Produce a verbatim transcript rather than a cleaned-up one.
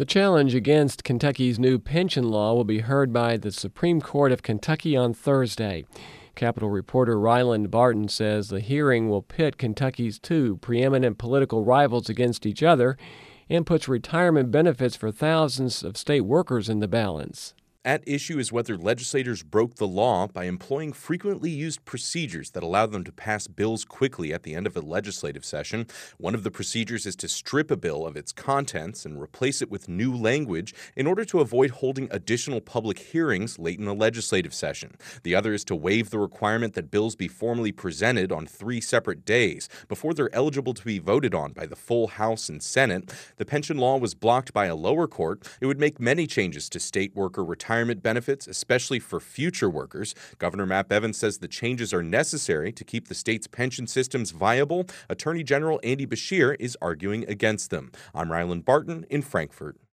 The challenge against Kentucky's new pension law will be heard by the Supreme Court of Kentucky on Thursday. Capitol reporter Ryland Barton says the hearing will pit Kentucky's two preeminent political rivals against each other and puts retirement benefits for thousands of state workers in the balance. At issue is whether legislators broke the law by employing frequently used procedures that allow them to pass bills quickly at the end of a legislative session. One of the procedures is to strip a bill of its contents and replace it with new language in order to avoid holding additional public hearings late in a legislative session. The other is to waive the requirement that bills be formally presented on three separate days before they're eligible to be voted on by the full House and Senate. The pension law was blocked by a lower court. It would make many changes to state worker retirement retirement benefits, especially for future workers. Governor Matt Bevin says the changes are necessary to keep the state's pension systems viable. Attorney General Andy Beshear is arguing against them. I'm Ryland Barton in Frankfort.